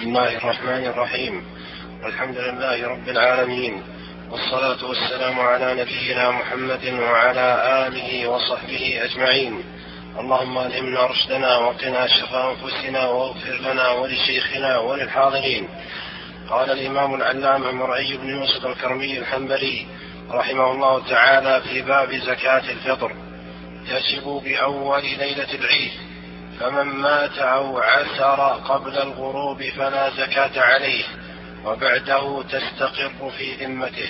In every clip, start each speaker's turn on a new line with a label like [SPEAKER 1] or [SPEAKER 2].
[SPEAKER 1] الله الرحمن الرحيم. الحمد لله رب العالمين، والصلاة والسلام على نبينا محمد وعلى آله وصحبه أجمعين. اللهم ألهمنا رشدنا وقنا شر أنفسنا واغفر لنا ولشيخنا وللحاضرين. قال الإمام العلامة مرعي بن يوسف الكرمي الحنبلي رحمه الله تعالى في باب زكاة الفطر: يجب بأول ليلة العيد، فمن مات أو عسر قبل الغروب فلا زكاة عليه، وبعده تستقر في ذمته.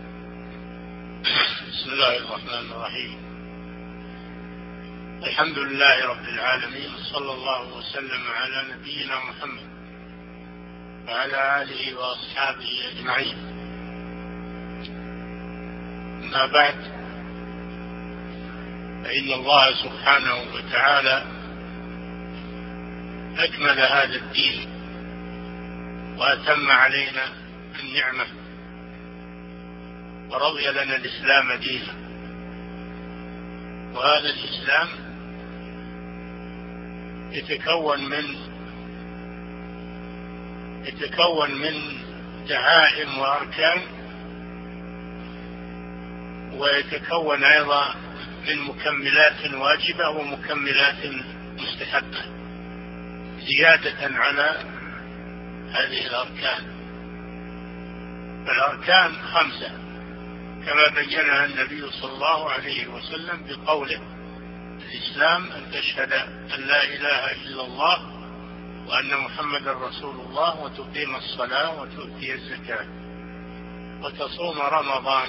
[SPEAKER 2] بسم الله الرحمن الرحيم. الحمد لله رب العالمين، صلى الله وسلم على نبينا محمد وعلى آله وأصحابه أجمعين. أما بعد، فإن الله سبحانه وتعالى أكمل هذا الدين وأتم علينا النعمة ورضي لنا الإسلام دينا. وهذا الإسلام يتكون من دعائم وأركان، ويتكون أيضا من مكملات واجبة ومكملات مستحبة زيادة على هذه الأركان. فالأركان 5 كما بينها النبي صلى الله عليه وسلم بقوله: الإسلام أن تشهد أن لا إله إلا الله وأن محمد رسول الله، وتقيم الصلاة وتؤتي الزكاة وتصوم رمضان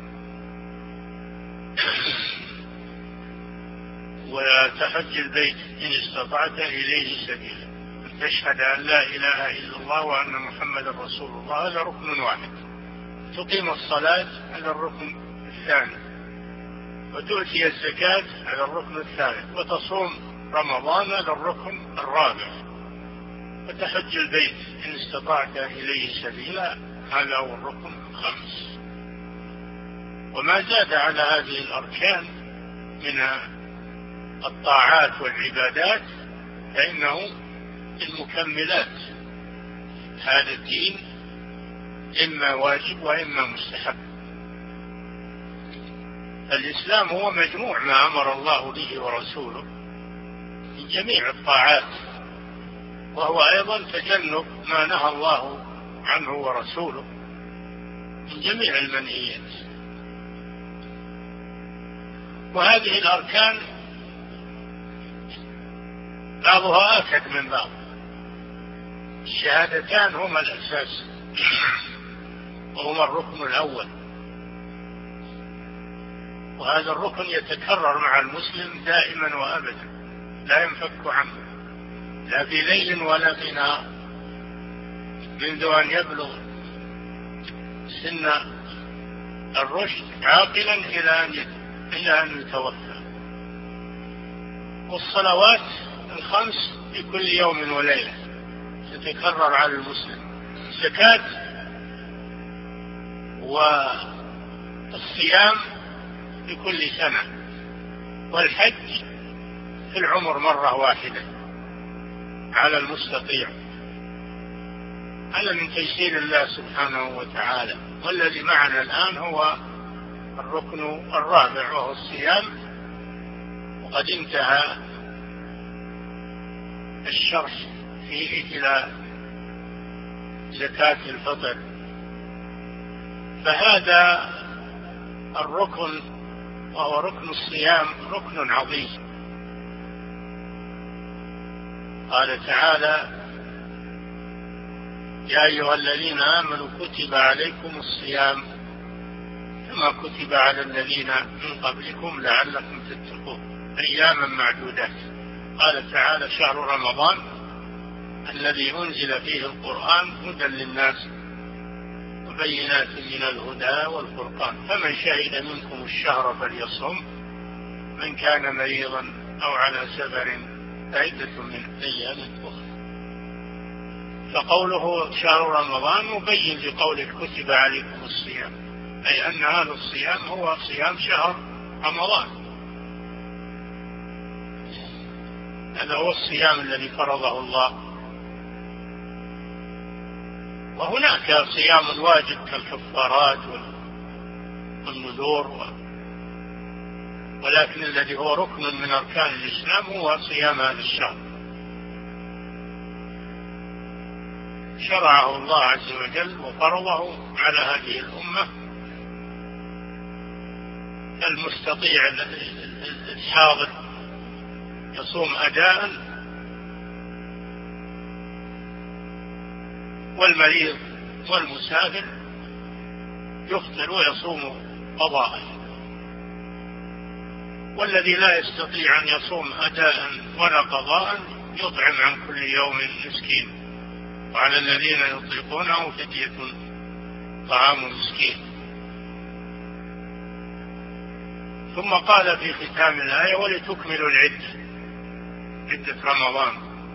[SPEAKER 2] وتحج البيت إن استطعت إليه سبيلا. أن تشهد أن لا إله إلا الله وأن محمد رسول الله، هذا ركن واحد. تقيم الصلاة، هذا الركن الثاني. وتؤتي الزكاة، هذا الركن الثالث. وتصوم رمضان، هذا الركن الرابع. وتحج البيت إن استطعت إليه سبيلا، هذا هو الركن الخامس. وما زاد على هذه الأركان من الطاعات والعبادات فإنه المكملات هذا الدين، إما واجب وإما مستحب. الإسلام هو مجموع ما أمر الله به ورسوله من جميع الطاعات، وهو أيضا تجنب ما نهى الله عنه ورسوله من جميع المنهيات. وهذه الأركان بعضها آكد من بعض. الشهادتان هما الأساس وهما الركن الأول، وهذا الركن يتكرر مع المسلم دائما وأبدا، لا ينفك عنه لا في ليل ولا في نهار، منذ أن يبلغ سن الرشد عاقلا إلى أن يتوفى. والصلوات 5 في كل يوم وليلة تتكرر على المسلم. الزكاة والصيام في كل سنة، والحج في العمر مرة واحدة على المستطيع. هذا من تيسير الله سبحانه وتعالى. والذي معنا الآن هو الركن الرابع وهو الصيام، وقد انتهى الشرح فيه إلى زكاة الفطر. فهذا الركن وهو ركن الصيام ركن عظيم. قال تعالى: يا أيها الذين آمنوا كتب عليكم الصيام كما كتب على الذين من قبلكم لعلكم تتقون أياما معدودات. قال تعالى: شهر رمضان الذي أنزل فيه القرآن هدى للناس وبينات من الهدى والفرقان، فمن شهد منكم الشهر فليصم، من كان مريضا أو على سفر فعدة من أيام أخرى. فقوله شهر رمضان مبين لقوله كتب عليكم الصيام، أي أن هذا الصيام هو صيام شهر رمضان. هذا هو الصيام الذي فرضه الله وهناك صيام واجب كالكفارات والنذور، ولكن الذي هو ركن من أركان الإسلام هو صيام هذا الشهر. شرعه الله عز وجل وفرضه على هذه الأمة. المستطيع الحاضر يصوم أداء، والمريض والمسافر يفطر ويصوم قضاء، والذي لا يستطيع أن يصوم أداء ولا قضاء يطعم عن كل يوم مسكين، وعلى الذين يطيقونه فدية طعام مسكين. ثم قال في ختام الآية: ولتكملوا عدة رمضان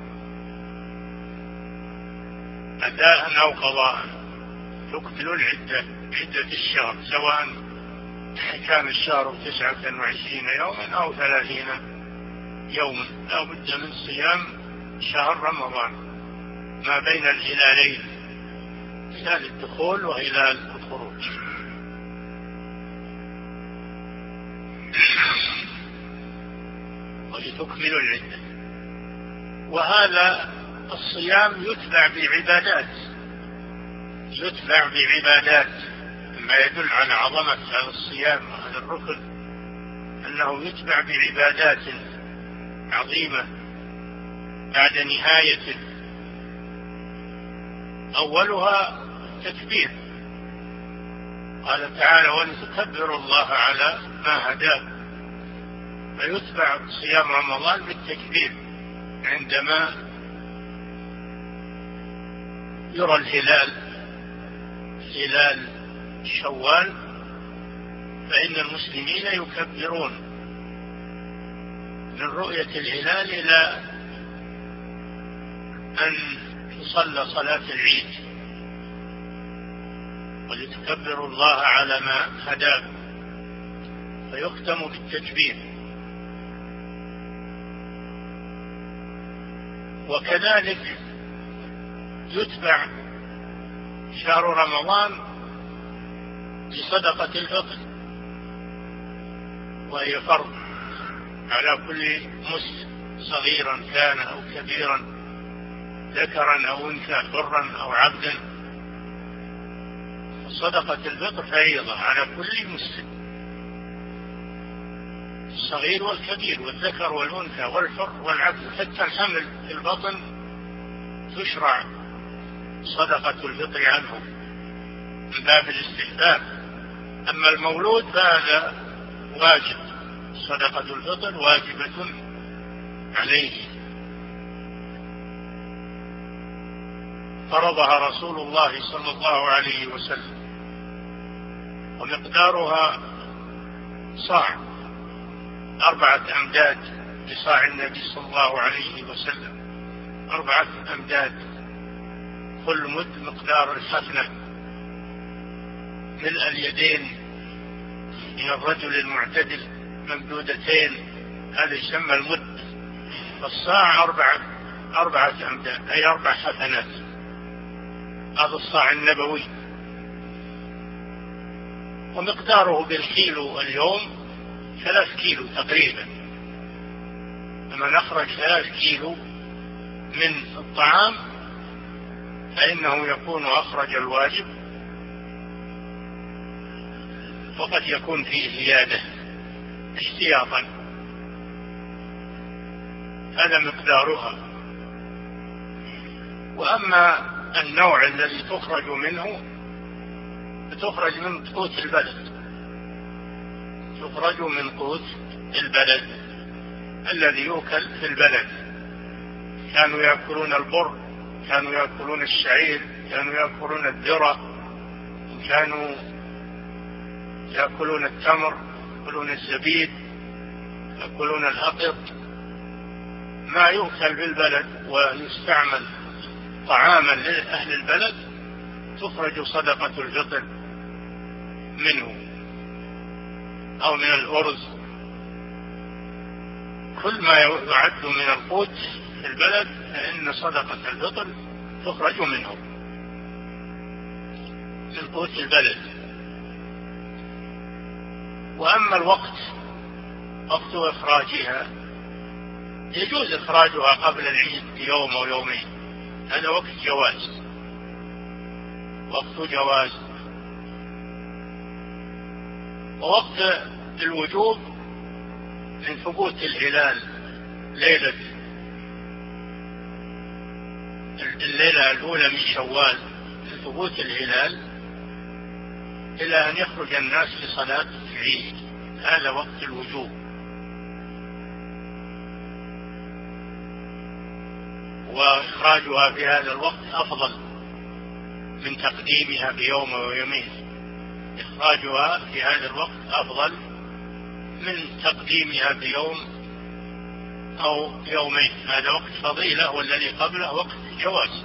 [SPEAKER 2] أداء أو قضاء. تكملوا عدة الشهر، سواء كان الشهر 29 يوما أو 30 يوما، لا بد من صيام شهر رمضان ما بين الهلالين، هلال الدخول وهلال الخروج. ولتكملوا العدة. وهذا الصيام يتبع بعبادات مما يدل على عظمة هذا الصيام وهذا الركن، أنه يتبع بعبادات عظيمة بعد نهايته. أولها التكبير، قال تعالى: ولتكبروا الله على ما هداكم. فيتبع صيام رمضان بالتكبير عندما يرى هلال شوال، فإن المسلمين يكبرون من رؤية الهلال إلى أن تصلى صلاة العيد. ولتكبروا الله على ما هداكم، فيختم بالتكبير. وكذلك يتبع شهر رمضان بصدقة الفطر، وهي فرض على كل مسلم صغيرا كان أو كبيرا، ذكرا أو أنثى، حرا أو عبدا. صدقة الفطر فريضة على كل مسلم، الصغير والكبير والذكر والأنثى والحر والعبد، حتى الحمل في البطن تشرع صدقة الفطر عنه من باب الاستحباب. أما المولود فهذا واجب، صدقة الفطر واجبة عليه، فرضها رسول الله صلى الله عليه وسلم، ومقدارها صاع 4 أمداد لصاع النبي صلى الله عليه وسلم، 4 أمداد، كل مد مقدار الحفنة ملء اليدين من الرجل المعتدل ممدودتين، هذا يسمى المد. فالصاع 4 أمداد، أي 4 حفنات، هذا الصاع النبوي. ومقداره بالكيلو اليوم 3 كيلو تقريبا. لما نخرج 3 كيلو من الطعام فإنه يكون أخرج الواجب، وقد يكون فيه زيادة احتياطا. هذا مقدارها. وأما النوع الذي تخرج منه تخرج من قوت البلد، تخرج من قوت البلد الذي يؤكل في البلد. كانوا يأكلون البر، كانوا يأكلون الشعير، كانوا يأكلون الذرة، كانوا يأكلون التمر، يأكلون الزبيب، يأكلون الأقط. ما يؤكل بالبلد ويستعمل طعاما لأهل البلد تخرج صدقة الفطر منه، أو من الأرز. كل ما يعد من القوت في البلد فإن صدقة الفطر تخرج منه. من قوت البلد. وأما الوقت، وقت إخراجها، يجوز إخراجها قبل العيد بيوم أو يومين، هذا وقت جواز، وقت جواز. ووقت الوجوب من ثبوت الهلال ليلة الليلة الأولى من شوال، من ثبوت الهلال إلى أن يخرج الناس لصلاة العيد، هذا وقت الوجوب. وإخراجها في هذا الوقت أفضل من تقديمها بيوم أو يومين، إخراجها في هذا الوقت أفضل من تقديمها بيوم أو يومين، هذا وقت فضيلة، والذي قبله وقت جواز.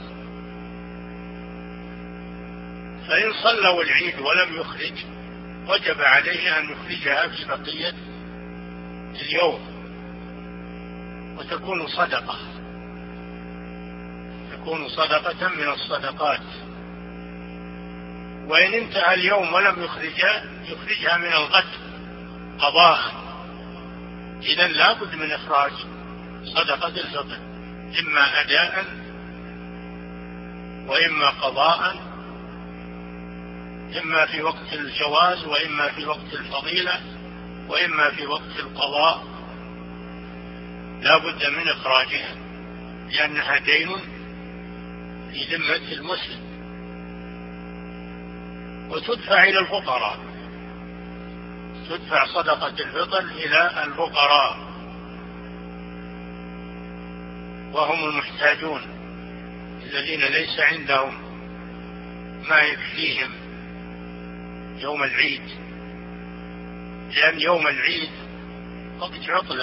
[SPEAKER 2] فإن صلوا العيد ولم يخرج وجب عليه أن يخرجها في بقية اليوم، وتكون صدقة، تكون صدقة من الصدقات. وإن انتهى اليوم ولم يخرجها من الغد قضاء، إذن لا بد من إخراج صدقة الفطر، إما أداء وإما قضاء، إما في وقت الجواز وإما في وقت الفضيلة وإما في وقت القضاء، لا بد من إخراجها، لأنها دين في ذمة المسلم، وتدفع إلى الفقراء، تدفع صدقة الفطر إلى الفقراء وهم المحتاجون الذين ليس عندهم ما يكفيهم يوم العيد، لأن يوم العيد وقت عطلة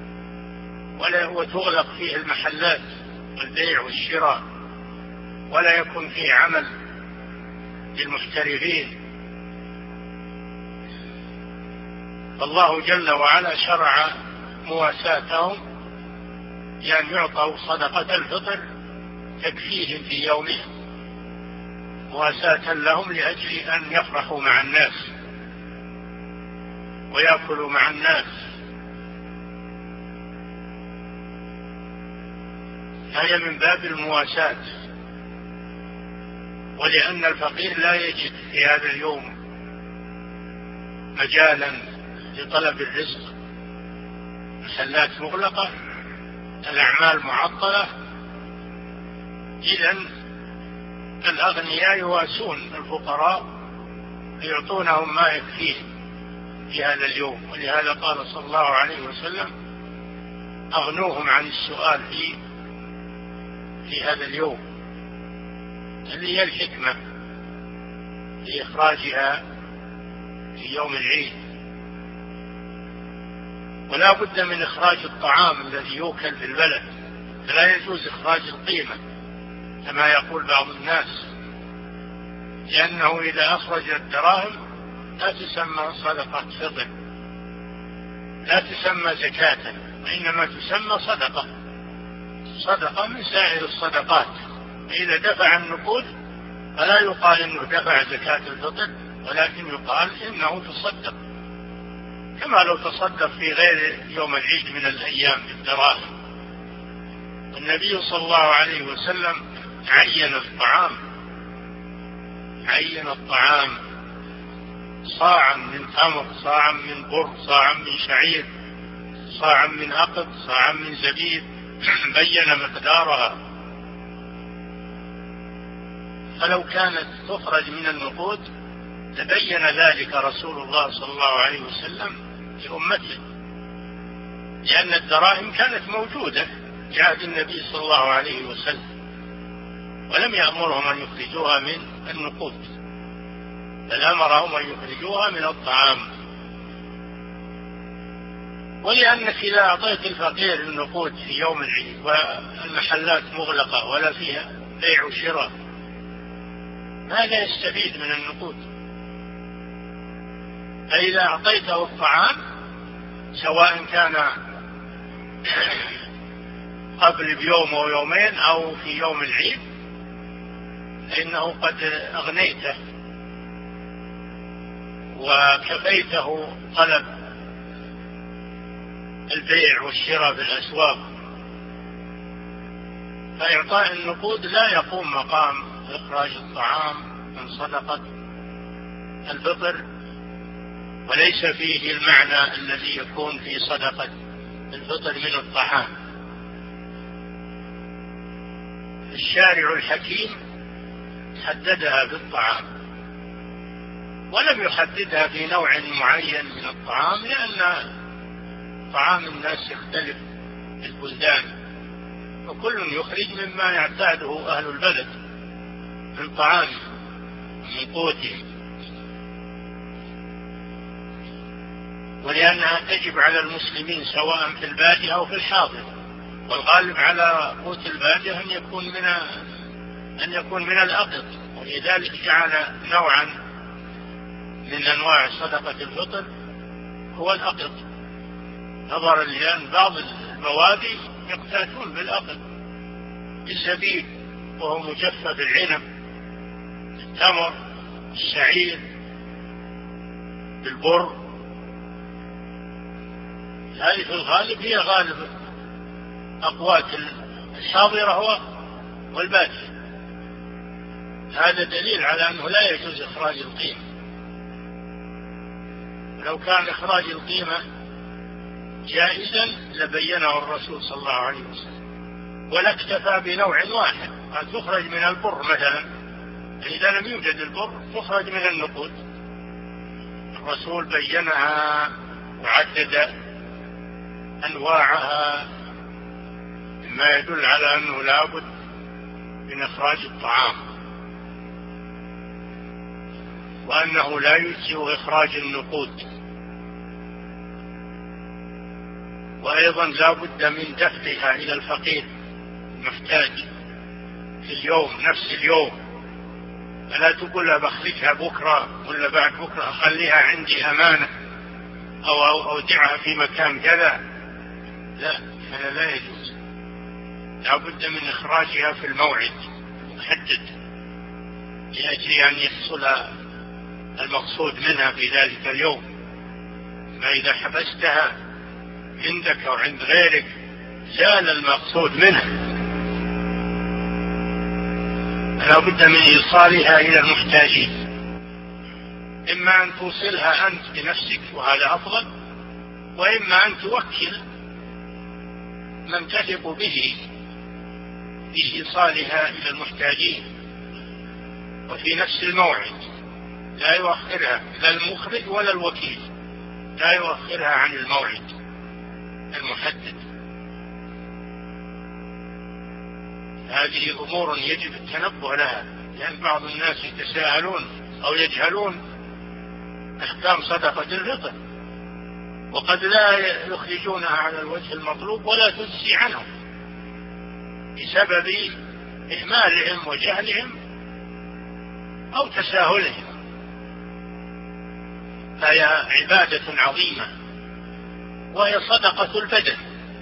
[SPEAKER 2] وتغلق فيه المحلات والبيع والشراء، ولا يكون فيه عمل للمحترفين. فالله جل وعلا شرع مواساتهم بأن يعطوا صدقة الفطر تكفيهم في يومهم، مواساة لهم لأجل أن يفرحوا مع الناس ويأكلوا مع الناس. هذا من باب المواساة، ولأن الفقير لا يجد في هذا اليوم مجالا لطلب الرزق، محلات مغلقة، الأعمال معطلة، إذن الأغنياء يواسون الفقراء ليعطونهم ما يكفيهم في هذا اليوم. ولهذا قال صلى الله عليه وسلم: أغنوهم عن السؤال في هذا اليوم، اللي هي الحكمة في إخراجها في يوم العيد. ولا بد من إخراج الطعام الذي يؤكل في البلد، فلا يجوز إخراج القيمة كما يقول بعض الناس، لأنه إذا أخرج الدراهم لا تسمى صدقة فطر، لا تسمى زكاة، وإنما تسمى صدقة، صدقة من سائر الصدقات. إذا دفع النقود فلا يقال إنه دفع زكاة الفطر، ولكن يقال إنه تصدق، كما لو تصدق في غير يوم العيد من الأيام بالدراهم. النبي صلى الله عليه وسلم عين الطعام صاعا من تمر، صاعا من بر، صاعا من شعير، صاعا من أقط، صاعا من زبيب، بين مقدارها. فلو كانت تخرج من النقود تبين ذلك رسول الله صلى الله عليه وسلم لأمته، لأن الدراهم كانت موجودة في عهد النبي صلى الله عليه وسلم، ولم يأمرهم أن يخرجوها من النقود، بل أمرهم أن يخرجوها من الطعام. ولأنك إذا أعطيت الفقير النقود في يوم العيد والمحلات مغلقة ولا فيها بيع وشراء، ماذا يستفيد من النقود؟ فإذا أعطيته الطعام سواء كان قبل بيوم أو يومين أو في يوم العيد، فإنه قد أغنيته وكفيته طلب البيع والشراء في الأسواق، فإعطاء النقود لا يقوم مقام إخراج الطعام من صدقة الفطر، وليس فيه المعنى الذي يكون في صدقة الفطر من الطعام. الشارع الحكيم حددها بالطعام، ولم يحددها في نوع معين من الطعام، لأن طعام الناس يختلف في البلدان، وكل يخرج مما يعتاده أهل البلد من طعام من قوته، ولأنها تجب على المسلمين سواء في البادية أو في الحاضر، والغالب على قوت البادية أن يكون من الأقط، ولذلك جعل نوعا من أنواع صدقة الفطر هو الأقط، نظرا لأن بعض البوادي يقتاتون بالأقط، الزبيب وهو مجفف، العنب، التمر، الشعير، البر، هذه في الغالب هي غالب أقوات الحاضرة والبادية. هذا دليل على أنه لا يجوز إخراج القيمة، ولو كان إخراج القيمة جائزا لبينه الرسول صلى الله عليه وسلم، ولا اكتفى بنوع واحد، قد تخرج من البر مثلا، إذا لم يوجد البر تخرج من النقود. الرسول بينها وعدد أنواعها، مما يدل على أنه لا بد من إخراج الطعام، وأنه لا يجزئ إخراج النقود، وأيضا لا بد من دفعها إلى الفقير المحتاج في اليوم، نفس اليوم، فلا تقول له بخرجها بكرة ولا بعد بكرة، أخليها عندي أمانة أو أودعها في مكان كذا، لا، هذا لا يجوز، لا بد من إخراجها في الموعد المحدد لأجل أن يحصل المقصود منها في ذلك اليوم. فإذا حبستها عندك أو عند غيرك زال المقصود منها، لا بد من إيصالها إلى المحتاجين، إما أن توصلها أنت بنفسك وهذا أفضل، وإما أن توكل من تثق به في إيصالها إلى المحتاجين، وفي نفس الموعد، لا يؤخرها لا المخرج ولا الوكيل، لا يؤخرها عن الموعد المحدد. هذه أمور يجب التنبه لها، لأن بعض الناس يتساهلون أو يجهلون أحكام صدقة الفطر، وقد لا يخرجونها على الوجه المطلوب ولا تجزي عنهم بسبب إهمالهم وجهلهم أو تساهلهم. فهي عبادة عظيمة، وهي صدقة البدن.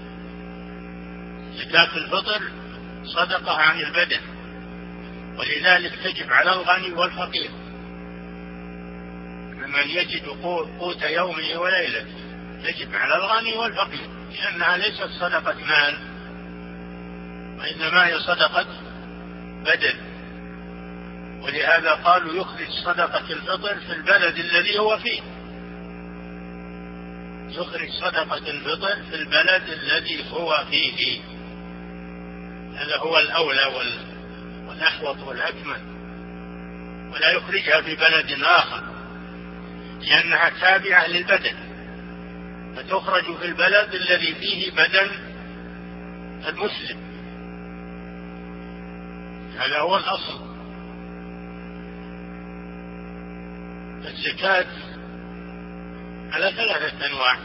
[SPEAKER 2] زكاة الفطر صدقة عن البدن، ولذلك تجب على الغني والفقير، من يجد قوت يومه وليلة، تجب على الغني والفقير، لأنها ليست صدقة مال، وإنما هي صدقة بدن. ولهذا قالوا يخرج صدقة الفطر في البلد الذي هو فيه، يخرج صدقة الفطر في البلد الذي هو فيه، هذا هو الأولى والأحوط والأكمل، ولا يخرجها في بلد آخر، لأنها تابعة للبدن، فتخرج في البلد الذي فيه بدن المسلم، هذا هو الأصل. الزكاة على ثلاثة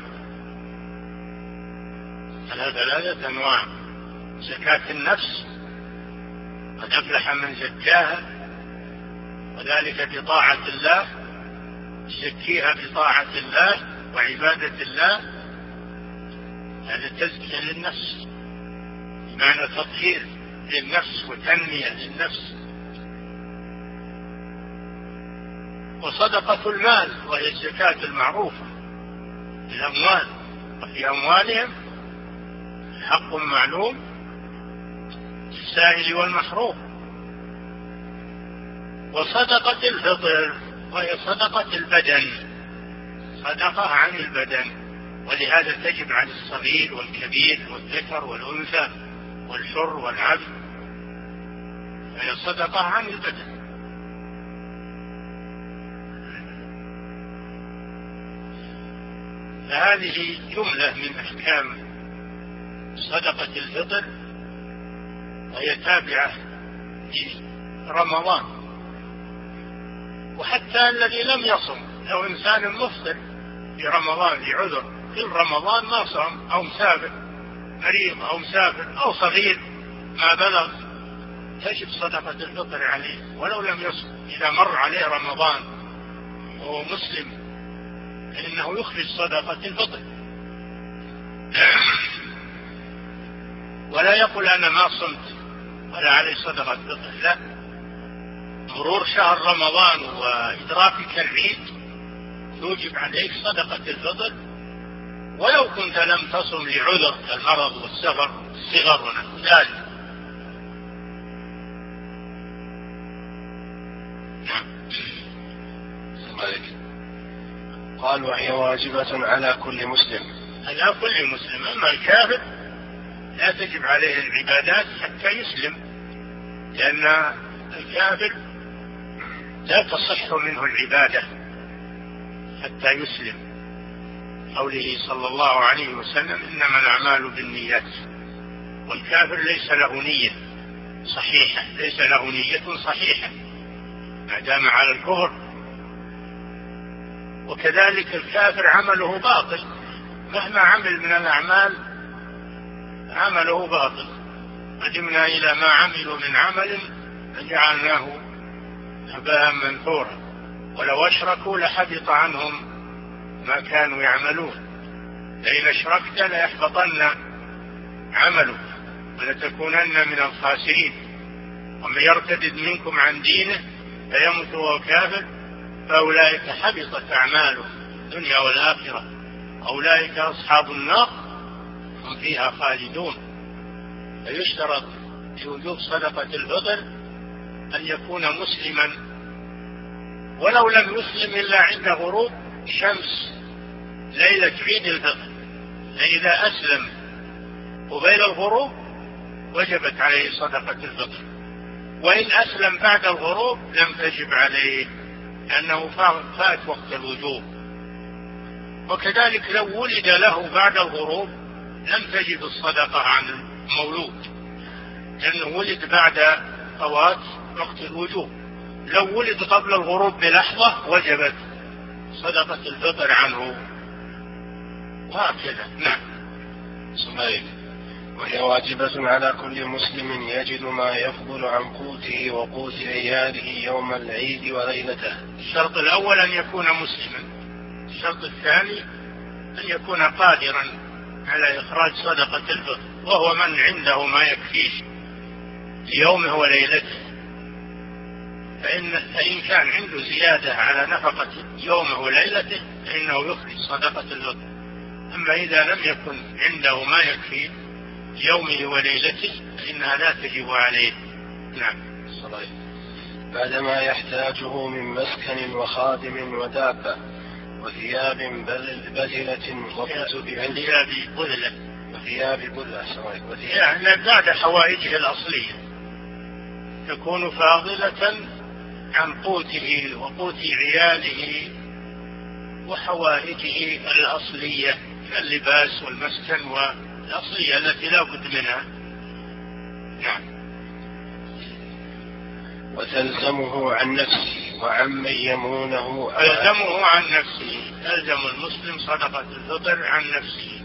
[SPEAKER 2] أنواع، زكاة النفس، قد أفلح من زكاها، وذلك بطاعة الله، زكيها بطاعة الله وعبادة الله، هذا تزكية للنفس بمعنى تطهير للنفس وتنمية للنفس. وصدقة المال وهي الزكاة المعروفة الأموال، وفي أموالهم حق معلوم للسائل والمحروم. وصدقة الفطر وهي صدقة البدن، صدقة عن البدن، ولهذا تجب عن الصغير والكبير والذكر والأنثى والحر والعبد، وهي صدقة عن البدن. فهذه جملة من أحكام صدقة الفطر، وهي تابعة لرمضان. وحتى الذي لم يصم، لو إنسان مفطر في رمضان لعذر في رمضان ما صام، أو مسافر مريض أو مسافر أو صغير ما بلغ، تجب صدقة الفطر عليه ولو لم يصم. إذا مر عليه رمضان وهو مسلم فإنه يخرج صدقة الفطر، ولا يقول أنا ما صمت ولا عليه صدقة الفطر، لا. مرور شهر رمضان وإدراكك العيد يوجب عليك صدقة الفطر، ولو كنت لم تصم لعذر كالمرض والسفر والصغر ونحو ذلك.
[SPEAKER 1] قال وهي واجبة على كل مسلم.
[SPEAKER 2] على كل مسلم. أما الكافر لا تجب عليه العبادات حتى يسلم، لأن الكافر لا تصح منه العبادة حتى يسلم. قوله صلى الله عليه وسلم إنما الأعمال بالنيات، والكافر ليس له نية صحيحة، ليس له نية صحيحة ما دام على الكفر. وكذلك الكافر عمله باطل، مهما عمل من الأعمال عمله باطل. قدمنا إلى ما عملوا من عمل فجعلناه هباء منثورا، ولو أشركوا لحبط عنهم ما كانوا يعملون، لئن أشركت ليحبطن عملك ولتكونن من الخاسرين. ومن يرتد منكم عن دينه فيمت وهو كافر فأولئك حبطت أعمالهم الدنيا والآخرة، أولئك أصحاب النار هم فيها خالدون. فيشترط في وجوب صدقة الفطر أن يكون مسلما، ولو لم يسلم إلا عند غروب الشمس ليلة عيد الفطر، فإذا أسلم قبيل الغروب وجبت عليه صدقة الفطر، وإن أسلم بعد الغروب لم تجب عليه لأنه فات وقت الوجوب. وكذلك لو ولد له بعد الغروب لم تجب الصدقة عن المولود، لأنه ولد بعد فوات وقت الوجوب. لو ولد قبل الغروب بلحظة وجبت صدقة الفطر عنه، وهكذا. نعم.
[SPEAKER 1] صحيح. وهي واجبة على كل مسلم يجد ما يفضل عن قوته وقوت عياله يوم العيد وليلته.
[SPEAKER 2] الشرط الأول أن يكون مسلما، الشرط الثاني أن يكون قادرا على إخراج صدقة الفطر، وهو من عنده ما يكفيه ليومه وليلته. فإن كان عنده زيادة على نفقة يومه وليلته فإنه يخرج صدقة الفطر. أما إذا لم يكن عنده ما يكفيه يومه وليلته فإنها لا تجب عليه. نعم.
[SPEAKER 1] صحيح. بعدما يحتاجه من مسكن وخادم ودابة وثياب بذلة وكتب وثياب بذلة
[SPEAKER 2] يعني بعد حوائجه الأصلية تكون فاضلة عن قوته وقوت عياله وحوائجه الأصلية كاللباس والمسكن والأصلية التي لا بد منها. نعم.
[SPEAKER 1] وتلزمه عن نفسه وعمن يمونه.
[SPEAKER 2] تلزمه عن نفسه، تلزم المسلم صدقة الفطر عن نفسه،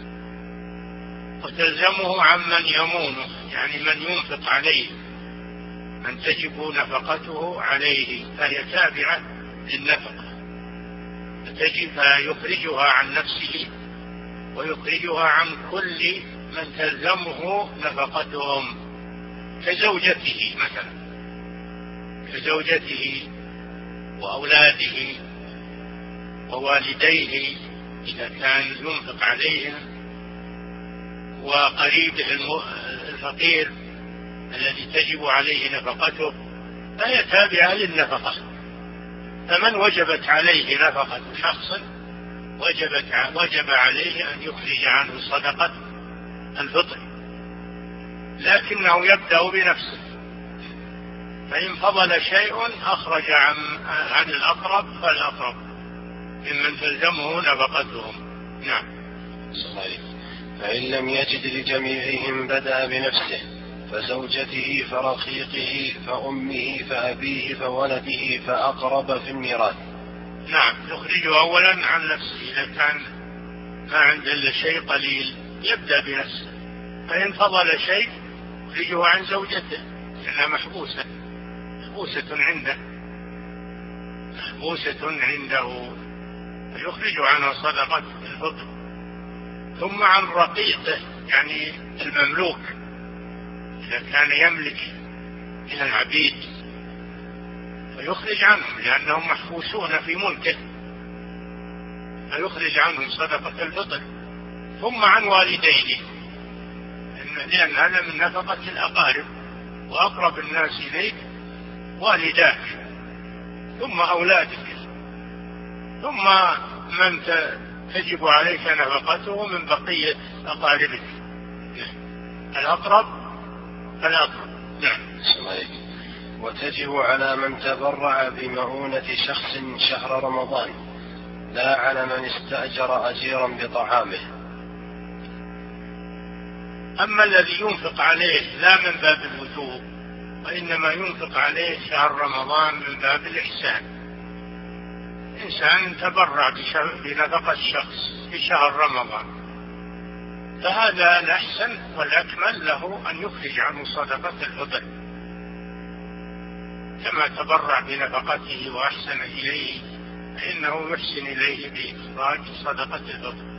[SPEAKER 2] وتلزمه عمن يمونه يعني من ينفق عليه، من تجب نفقته عليه، فهي تابعة للنفقة فتجب فيخرجها عن نفسه ويخرجها عن كل من تلزمه نفقتهم، كزوجته مثلا، كزوجته وأولاده ووالديه إذا كان ينفق عليهم، وقريبه الفقير الذي تجب عليه نفقته، فهي تابعة للنفقة. فمن وجبت عليه نفقة شخص وجب عليه أن يخرج عنه صدقة الفطر، لكنه يبدأ بنفسه، فإن فضل شيء أخرج عن الأقرب فالأقرب ممن تلزمه نفقتهم. نعم.
[SPEAKER 1] صحيح. فإن لم يجد لجميعهم بدأ بنفسه، فزوجته فرقيقه فأمه فأبيه فولده فأقرب في الميراث.
[SPEAKER 2] نعم، يخرجه أولا عن نفسه، إذا كان ما عنده إلا شيء قليل يبدأ بنفسه، فإن فضل شيء يخرجه عن زوجته لأنها محبوسة عنده فيخرج عنها صدقة الفطر. ثم عن رقيقه يعني المملوك، إذا كان يملك من العبيد فيخرج عنهم لأنهم محبوسون في ملكه، فيخرج عنهم صدقة الفطر. ثم عن والديه، لأن هذا من نفقة الأقارب، وأقرب الناس إليك والداك، ثم أولادك، ثم من تجب عليك نفقته من بقية أقاربك، الأقرب فالأقرب. نعم.
[SPEAKER 1] وتجب على من تبرع بمعونة شخص شهر رمضان، لا على من استأجر أجيرا بطعامه.
[SPEAKER 2] أما الذي ينفق عليه لا من باب الوجوب، وإنما ينفق عليه شهر رمضان من باب الإحسان. إنسان تبرع بنفقة شخص في شهر رمضان، فهذا الأحسن والأكمل له أن يخرج عنه صدقة الفطر، كما تبرع بنفقته وأحسن إليه فإنه يحسن إليه بإخراج صدقة الفطر.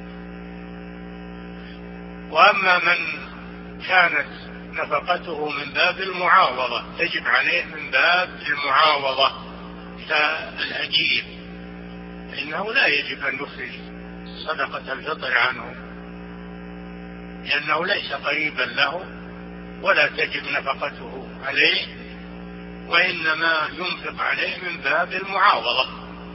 [SPEAKER 2] وأما من كانت نفقته من باب المعاوضة تجب عليه من باب المعاوضة كالأجير، فإنه لا يجب أن يخرج صدقة الفطر عنه، لأنه ليس قريبا له ولا تجب نفقته عليه، وإنما ينفق عليه من باب المعاوضة.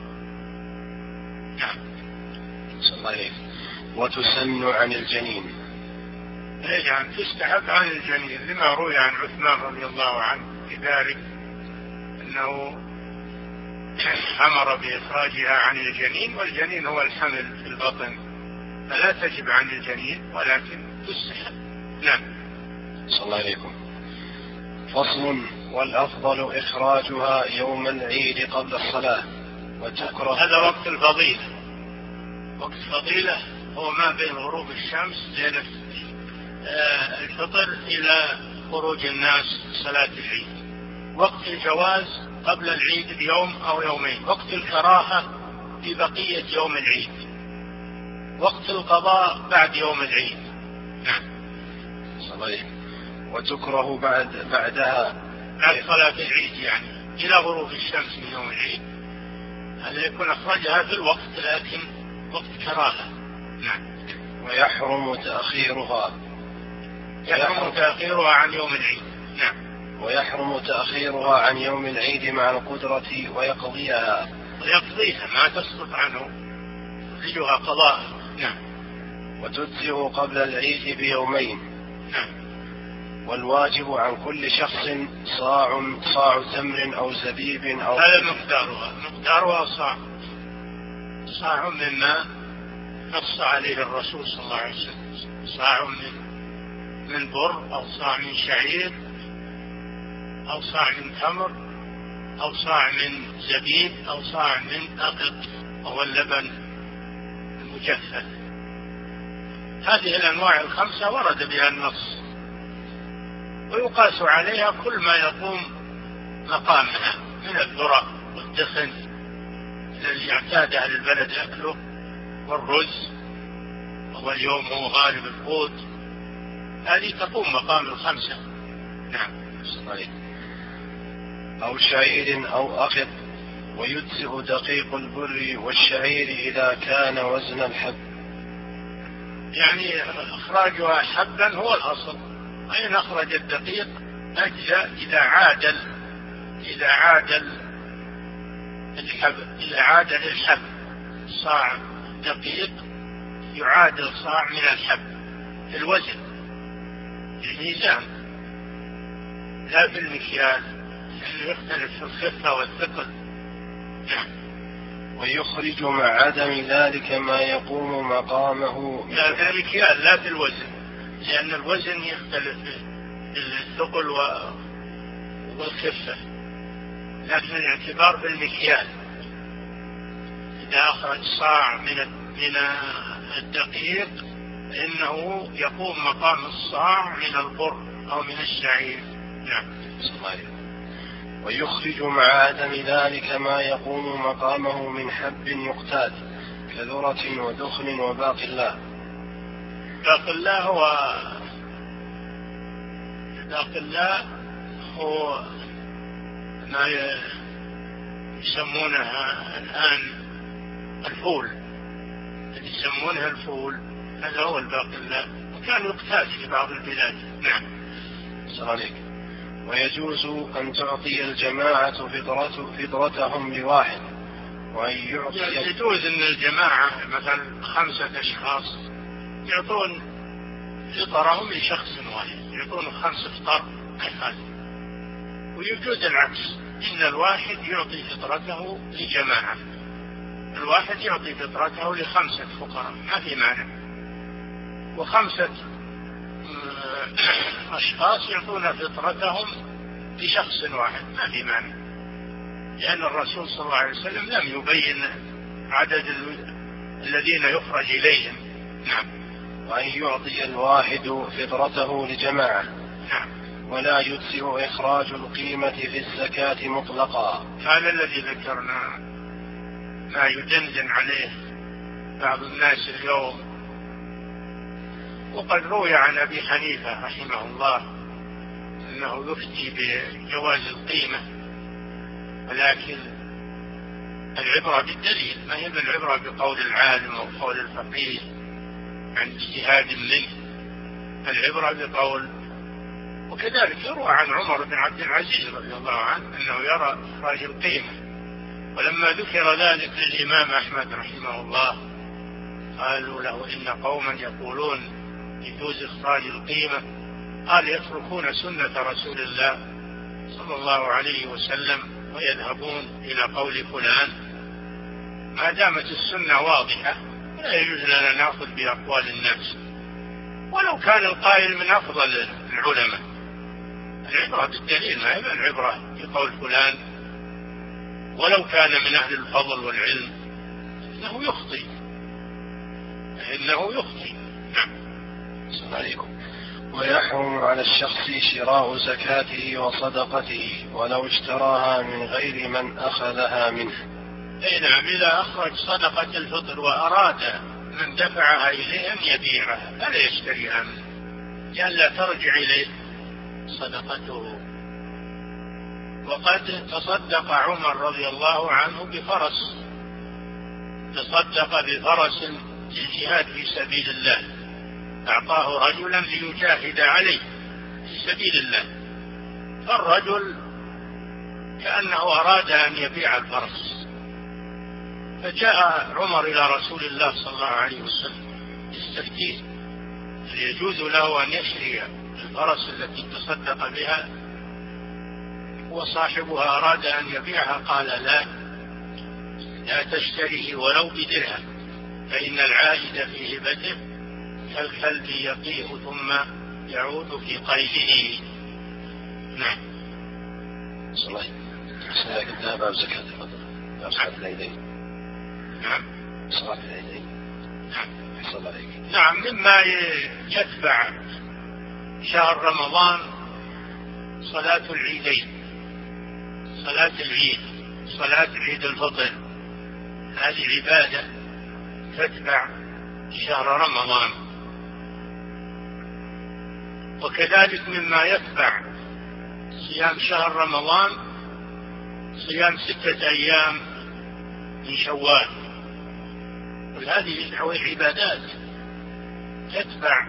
[SPEAKER 2] نعم.
[SPEAKER 1] صحيح. وتسن عن الجنين.
[SPEAKER 2] يعني تستحق عن الجنين، لما روي عن عثمان رضي الله عنه بذلك أنه أمر بإخراجها عن الجنين، والجنين هو الحمل في البطن، فلا تجب عن الجنين ولكن تستحق. نعم.
[SPEAKER 1] صلى الله عليكم. فصل. والأفضل إخراجها يوم العيد قبل الصلاة، وتكره.
[SPEAKER 2] هذا وقت الفضيلة. وقت الفضيلة هو ما بين غروب الشمس ليلة الفطر إلى خروج الناس صلاة العيد. وقت الجواز قبل العيد بيوم أو يومين. وقت الكراهة في بقية يوم العيد. وقت القضاء بعد يوم العيد. نعم.
[SPEAKER 1] صحيح. وتكره بعدها
[SPEAKER 2] بعد صلاة العيد، يعني إلى غروب الشمس من يوم العيد، هذا يكون أخرجها في الوقت لكن وقت كراهة. نعم.
[SPEAKER 1] ويحرم تأخيرها
[SPEAKER 2] عن يوم العيد. نعم.
[SPEAKER 1] ويحرم تأخيرها عن يوم العيد مع القدرة ويقضيها
[SPEAKER 2] ما تسقط عنه، يخرجها قضاء. نعم.
[SPEAKER 1] وتجزئ قبل العيد بيومين.
[SPEAKER 2] نعم.
[SPEAKER 1] والواجب عن كل شخص صاع تمر أو زبيب أو
[SPEAKER 2] هذا مقدارها صاع مما نص عليه الرسول صلى الله عليه وسلم، صاع من بر أو صاع من شعير أو صاع من تمر أو صاع من زبيب أو صاع من أقط أو اللبن المجفف. هذه الأنواع الخمسة ورد بها النص، ويقاس عليها كل ما يقوم مقامها من الذرة والدخن الذي اعتاد أهل البلد أكله، والرز وهو اليوم هو غالب القوت، هذه تقوم مقام الخمسة. نعم.
[SPEAKER 1] صحيح. أو شعير أو أقط ويجزئ دقيق البر والشعير إذا كان وزن الحب.
[SPEAKER 2] يعني إخراجها حبا هو الأصل، وإن أخرج الدقيق أجزأ إذا عادل الحب صاع دقيق يعادل صاع من الحب في الوزن، الميزان لا بالمكيال، يعني يختلف في الخفة والثقل.
[SPEAKER 1] ويخرج مع عدم ذلك ما يقوم مقامه،
[SPEAKER 2] لا بالمكيال لا بالوزن، لأن الوزن يختلف بالثقل والخفة، لكن الاعتبار بالمكيال. إذا أخرج صاع من الدقيق إنه يقوم مقام الصاع من البر أو من الشعير. نعم.
[SPEAKER 1] ويخرج مع عدم ذلك ما يقوم مقامه من حب يقتات كذرة ودخن وباقلاء.
[SPEAKER 2] باقلاء هو ما يسمونها الآن الفول، يسمونها الفول، هذا هو الباقلاء، وكان يقتات في بعض البلاد. نعم.
[SPEAKER 1] صحيح. ويجوز أن تعطي الجماعة فطرتهم لواحد، وأن
[SPEAKER 2] يجوز أن الجماعة مثلا 5 أشخاص يعطون فطرهم لشخص واحد، يعطون 5 فطر هذا. ويجوز العكس، إن الواحد يعطي فطرته لجماعة، الواحد يعطي فطرته ل5 فقراء، ما في مانع. و5 أشخاص يعطون فطرتهم لشخص واحد، ما في مانع، لأن الرسول صلى الله عليه وسلم لم يبين عدد الذين يخرج إليهم. نعم.
[SPEAKER 1] وأن يعطي الواحد فطرته لجماعة.
[SPEAKER 2] نعم.
[SPEAKER 1] ولا يجزئ إخراج القيمة في الزكاة مطلقا.
[SPEAKER 2] هذا الذي ذكرنا ما يجنزن عليه بعض الناس اليوم. وقد روي عن أبي حنيفة رحمه الله أنه يفتي بجواز القيمة، ولكن العبرة بالدليل، ما هي العبرة بقول العالم أو قول الفقيه عن اجتهاد منه، العبرة بقول. وكذلك يروى عن عمر بن عبد العزيز رضي الله عنه أنه يرى إخراج القيمة، ولما ذكر ذلك للإمام أحمد رحمه الله قالوا له إن قوما يقولون يجوز إخراج القيمة، قال يتركون سنة رسول الله صلى الله عليه وسلم ويذهبون إلى قول فلان. ما دامت السنة واضحة لا يجوز لنا نأخذ بأقوال الناس، ولو كان القائل من أفضل العلماء. العبرة بالدليل، ما هي العبرة بقول فلان، ولو كان من أهل الفضل والعلم إنه يخطئ. نعم.
[SPEAKER 1] السلام عليكم. ويحرم على الشخص شراء زكاته وصدقته ولو اشتراها من غير من أخذها منه.
[SPEAKER 2] أي نعم، إذا أخرج صدقة الفطر وأراد من دفعها إليه أن يبيعها فلا يشتريها منه لئلا ترجع إليه صدقته. وقد تصدق عمر رضي الله عنه بفرس، تصدق بفرس للجهاد في سبيل الله، أعطاه رجلا ليجاهد عليه في سبيل الله، فالرجل كأنه أراد أن يبيع الفرس، فجاء عمر إلى رسول الله صلى الله عليه وسلم يستفتيه هل يجوز له أن يشتري الفرس التي تصدق بها وصاحبها أراد أن يبيعها؟ قال لا تشتريه ولو بدرهم، فإن العائد في هبته كالكلب يقيه ثم يعود في قيده. نعم.
[SPEAKER 1] صلى الله باب زكاة الفطر، باب صلاة العيدين.
[SPEAKER 2] نعم.
[SPEAKER 1] صلاة العيدين.
[SPEAKER 2] نعم.
[SPEAKER 1] صلى الله عليه.
[SPEAKER 2] نعم، مما يتبع شهر رمضان صلاة العيدين، صلاة العيد، صلاة عيد الفطر، هذه عبادة تتبع شهر رمضان. وكذلك مما يتبع صيام شهر رمضان صيام 6 أيام من شوال. وهذه عبادات تتبع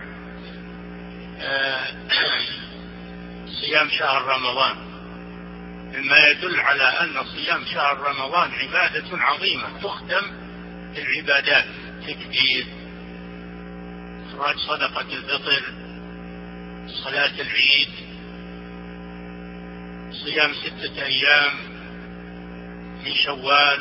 [SPEAKER 2] صيام شهر رمضان، مما يدل على أن صيام شهر رمضان عبادة عظيمة تختم بالعبادات: تكبير، إخراج صدقة الفطر، صلاة العيد، صيام 6 أيام من شوال،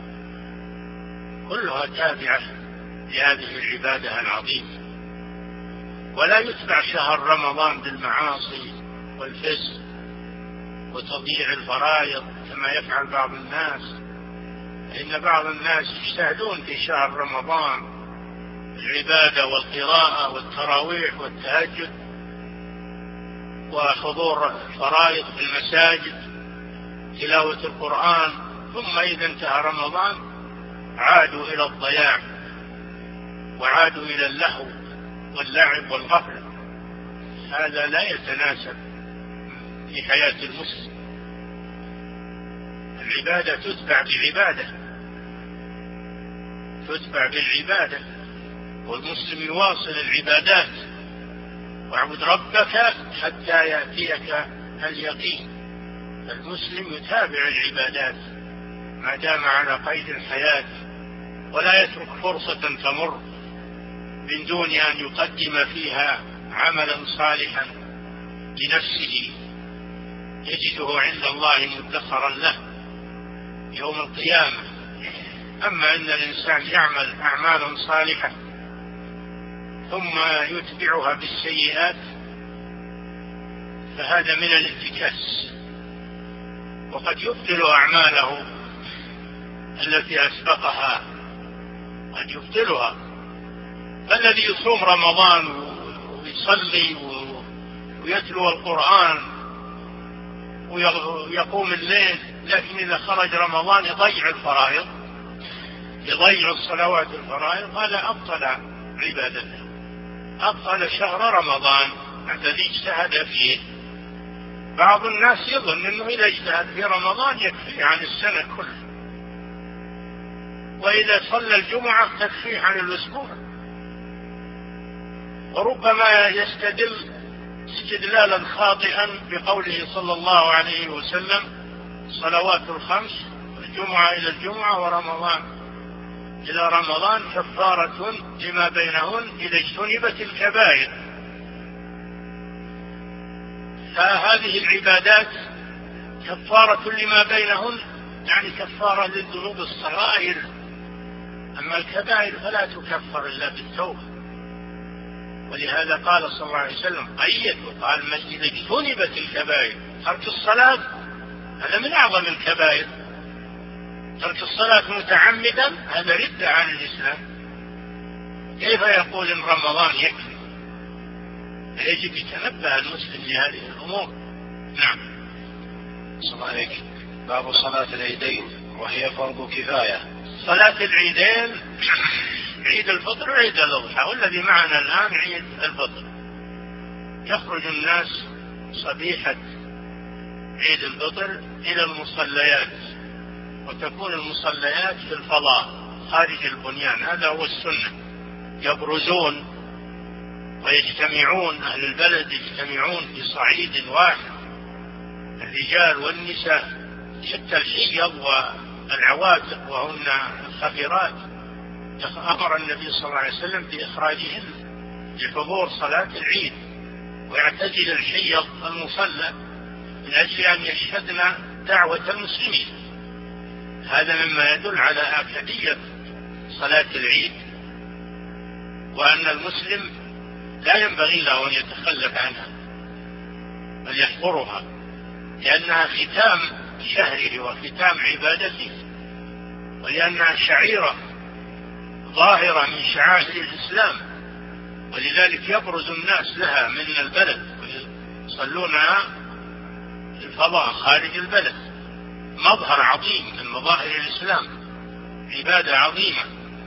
[SPEAKER 2] كلها تابعة لهذه العبادة العظيمة. ولا يتبع شهر رمضان بالمعاصي والفسق وتضييع الفرائض كما يفعل بعض الناس، إن بعض الناس يجتهدون في شهر رمضان العبادة والقراءة والتراويح والتهجد وحضور الفرائض في المساجد، تلاوة القرآن، ثم إذا انتهى رمضان عادوا إلى الضياع وعادوا إلى اللهو واللعب والغفلة. هذا لا يتناسب في حياة المسلم. العبادة تتبع بالعبادة، والمسلم يواصل العبادات: واعبد ربك حتى يأتيك اليقين. المسلم يتابع العبادات ما دام على قيد الحياة، ولا يترك فرصة تمر من دون أن يقدم فيها عملا صالحا لنفسه يجده عند الله مدخرا له يوم القيامة. أما أن الإنسان يعمل أعمالا صالحة ثم يتبعها بالسيئات فهذا من الانتكاس، وقد يبطل أعماله التي أسبقها، قد يبطلها. فالذي يصوم رمضان ويصلي ويتلو القرآن ويقوم الليل، لكن إذا خرج رمضان يضيع الفرائض، يضيع الصلوات الفرائض، هذا أبطل عبادته، أبطل شهر رمضان الذي اجتهد فيه. بعض الناس يظن أنه إذا اجتهد في رمضان يكفي عن السنة كلها، وإذا صلى الجمعة تكفي عن الأسبوع، وربما يستدل استدلالا خاطئا بقوله صلى الله عليه وسلم: صلوات الخمس، الجمعة إلى الجمعة ورمضان إلى رمضان كفارة لما بينهن إذا اجتنبت الكبائر. فهذه العبادات كفارة لما بينهن، يعني كفارة للذنوب الصغائر، أما الكبائر فلا تكفر إلا بالتوبة. ولهذا قال صلى الله عليه وسلم: قيد، وقال: إذا اجتنبت الكبائر. ترك الصلاة هذا من أعظم الكبائر، ترك الصلاة متعمدا هذا ردة عن الإسلام. كيف يقول إن رمضان يكفي؟ يجب يتنبه المسلم لهذه الأمور. نعم.
[SPEAKER 1] صلى الله عليك. باب صلاة العيدين وهي فرض كفاية.
[SPEAKER 2] صلاة العيدين عيد الفطر وعيد الأضحى، والذي معنا الآن عيد الفطر. يخرج الناس صبيحة عيد الفطر إلى المصليات، وتكون المصليات في الفضاء خارج البنيان، هذا هو السنة. يبرزون ويجتمعون، أهل البلد يجتمعون في صعيد واحد، الرجال والنساء، حتى الحيض والعواتق وهن خفرات. أمر النبي صلى الله عليه وسلم بإخراجهن لحضور صلاة العيد، ويعتزل الحيض المصلى من أجل أن يشهدن دعوة المسلمين. هذا مما يدل على أكدية صلاة العيد، وأن المسلم لا ينبغي له أن يتخلف عنها بل يحضرها، لأنها ختام شهره وختام عبادته، ولأنها شعيرة ظاهرة من شعائر الإسلام، ولذلك يبرز الناس لها من البلد ويصلونها في الفضاء خارج البلد. مظهر عظيم من مظاهر الإسلام، عبادة عظيمة،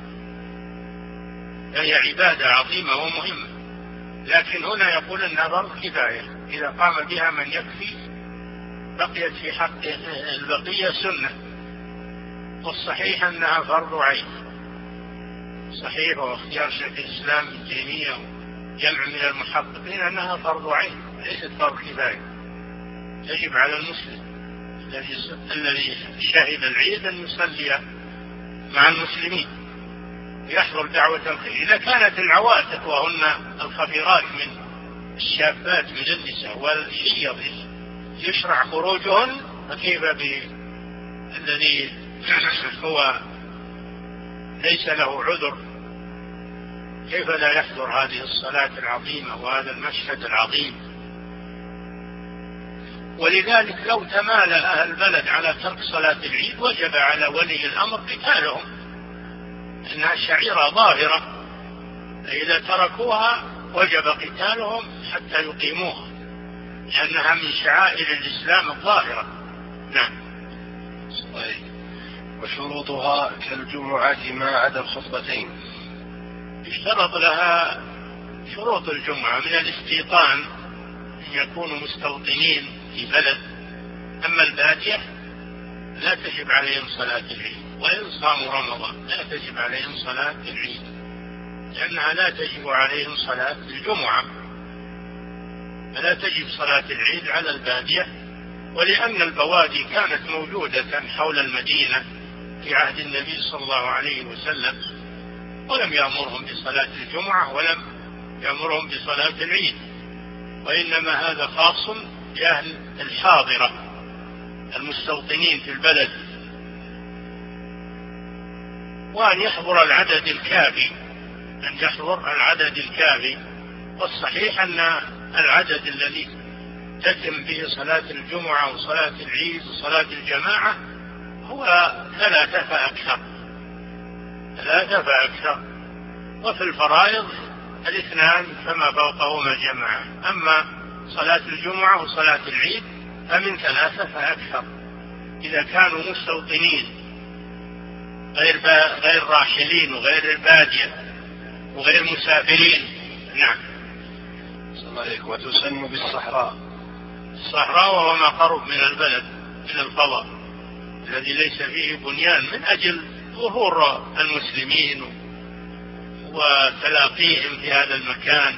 [SPEAKER 2] فهي عبادة عظيمة ومهمة. لكن هنا يقول أنها فرض كفاية، إذا قام بها من يكفي بقيت في حق البقية سنة، والصحيح أنها فرض عين. صحيح، واختيار شيخ الإسلام ابن تيمية وجمع من المحققين أنها فرض عين ليست فرض كفاية، يجب على المسلم الذي شهد العيد أن يصلي مع المسلمين ويحضر دعوة الخير. إذا كانت العواتق وهن الخفيرات من الشابات من النساء والحيض يشرع خروجهن، فكيف بالذي هو ليس له عذر؟ كيف لا يحضر هذه الصلاة العظيمة وهذا المشهد العظيم؟ ولذلك لو تمالى أهل البلد على ترك صلاة العيد وجب على ولي الأمر قتالهم، إنها شعيرة ظاهرة، فإذا تركوها وجب قتالهم حتى يقيموها، لأنها من شعائر الإسلام الظاهرة. نعم.
[SPEAKER 1] صحيح. وشروطها كالجمعة ما عدا الخطبتين.
[SPEAKER 2] اشترط لها شروط الجمعة من الاستيطان، أن يكونوا مستوطنين في بلد. أما البادية لا تجب عليهم صلاة العيد، وإن صاموا رمضان لا تجب عليهم صلاة العيد، لأنها لا تجب عليهم صلاة الجمعة، فلا تجب صلاة العيد على البادية. ولأن البوادي كانت موجودة حول المدينة في عهد النبي صلى الله عليه وسلم، ولم يأمرهم بصلاة الجمعة ولم يأمرهم بصلاة العيد، وإنما هذا خاص بأهل الحاضرة المستوطنين في البلد، وأن يحضر العدد الكافي، أن يحضر العدد الكافي. والصحيح أن العدد الذي تتم به صلاة الجمعة وصلاة العيد وصلاة الجماعة هو 3 فأكثر، 3 فأكثر. وفي الفرائض 2 فما فوقهما جماعة. أما صلاة الجمعة وصلاة العيد فمن 3 فأكثر، إذا كانوا مستوطنين غير راحلين وغير البادية وغير مسافرين. نعم.
[SPEAKER 1] وتسن بالصحراء.
[SPEAKER 2] الصحراء وهو ما قرب من البلد من الفضاء الذي ليس فيه بنيان، من أجل ظهور المسلمين وتلاقيهم في هذا المكان.